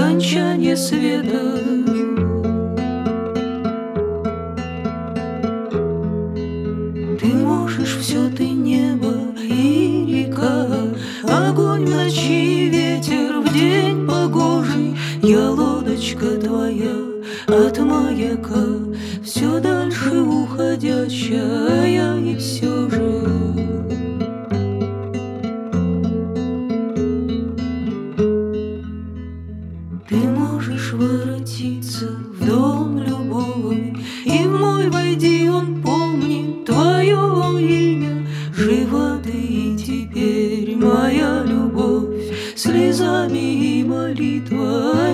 скончание света. Ты можешь все, ты небо и река, огонь в ночи, ветер в день погожий. Я лодочка твоя от маяка, все дальше уходящая, и все же ты можешь воротиться в дом любой, и в мой войди, он помнит твое имя. Жива ты и теперь, моя любовь, слезами и молитвой.